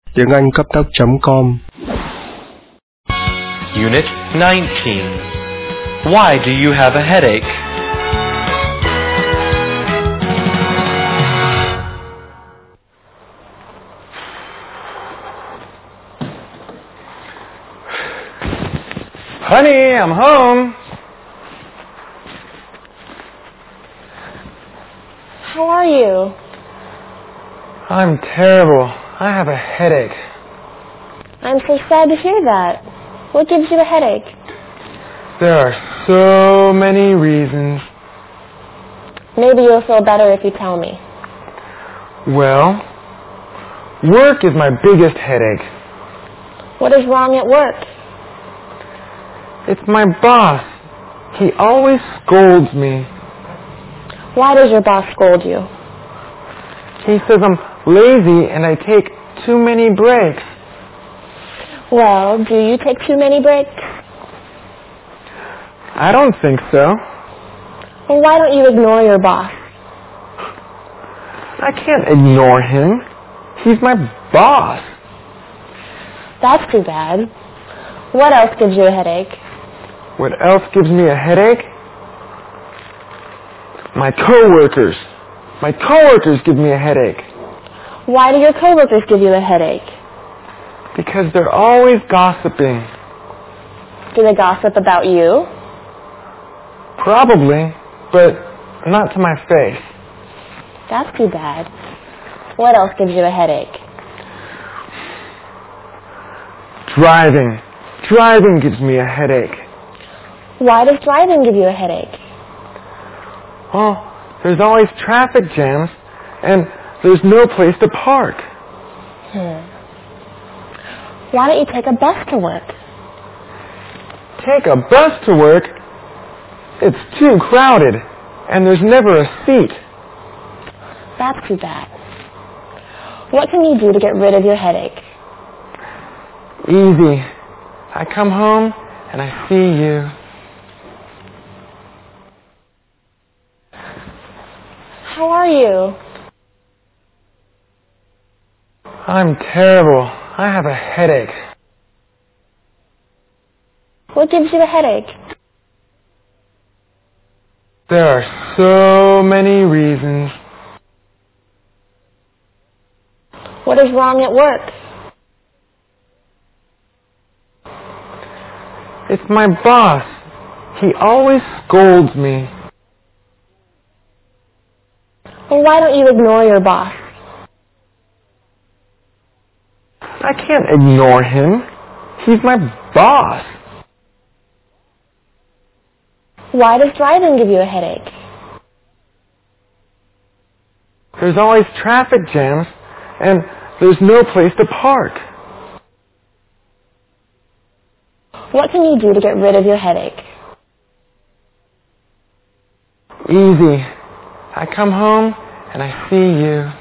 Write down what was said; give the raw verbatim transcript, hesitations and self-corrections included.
tiếng Anh cấp tốc chấm com. Unit nineteen. Why do you have a headache? Honey, I'm home. How are you? I'm terrible. I have a headache. I'm so sad to hear that. What gives you a headache? There are so many reasons. Maybe you'll feel better if you tell me. Well, work is my biggest headache. What is wrong at work? It's my boss. He always scolds me. Why does your boss scold you? He says I'm lazy and I take too many breaks. Well, do you take too many breaks? I don't think so. Well, why don't you ignore your boss? I can't ignore him. He's my boss. That's too bad. What else gives you a headache? What else gives me a headache? My coworkers. My coworkers give me a headache. Why do your coworkers give you a headache? Because they're always gossiping. Do they gossip about you? Probably, but not to my face. That's too bad. What else gives you a headache? Driving. Driving gives me a headache. Why does driving give you a headache? Well, there's always traffic jams, and there's no place to park. Hmm. Why don't you take a bus to work? Take a bus to work? It's too crowded, and there's never a seat. That's too bad. What can you do to get rid of your headache? Easy. I come home, and I see you. How are you? I'm terrible. I have a headache. What gives you a headache? There are so many reasons. What is wrong at work? It's my boss. He always scolds me. Well, why don't you ignore your boss? I can't ignore him. He's my boss. Why does driving give you a headache? There's always traffic jams, and there's no place to park. What can you do to get rid of your headache? Easy. I come home, and I see you.